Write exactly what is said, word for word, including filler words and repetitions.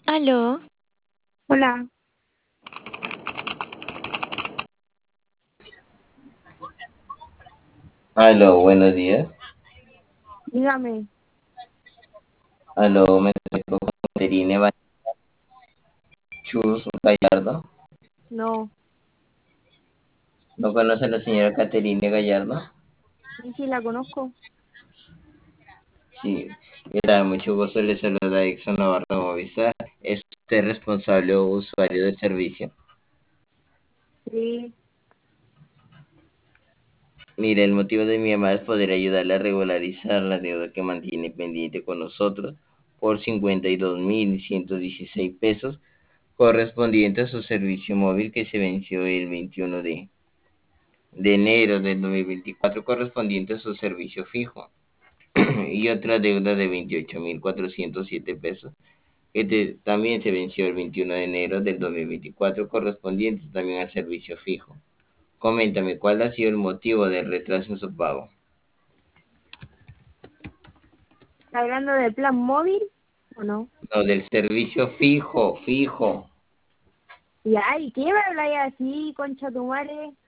Aló, Hola, Aló, buenos días. dígame, Aló, me comunico con Caterine Chus Gallardo. no, ¿No conoce a la señora Caterine Gallardo? sí, sí la conozco. Sí, era mucho gusto, le saluda Dixon Navarro Movistar. ¿Es usted responsable o usuario del servicio? Sí, Mire, el motivo de mi llamada es poder ayudarle a regularizar la deuda que mantiene pendiente con nosotros por cincuenta y dos mil ciento dieciséis pesos correspondiente a su servicio móvil que se venció el veintiuno de, de enero del dos mil veinticuatro correspondiente a su servicio fijo. Y otra deuda de veintiocho mil cuatrocientos siete pesos, que te- también se venció el veintiuno de enero del dos mil veinticuatro, correspondiente también al servicio fijo. Coméntame, ¿cuál ha sido el motivo del retraso en su pago? ¿está hablando del plan móvil o no? No, del servicio fijo, fijo. Y ay, ¿qué me habláis así, concha tu madre?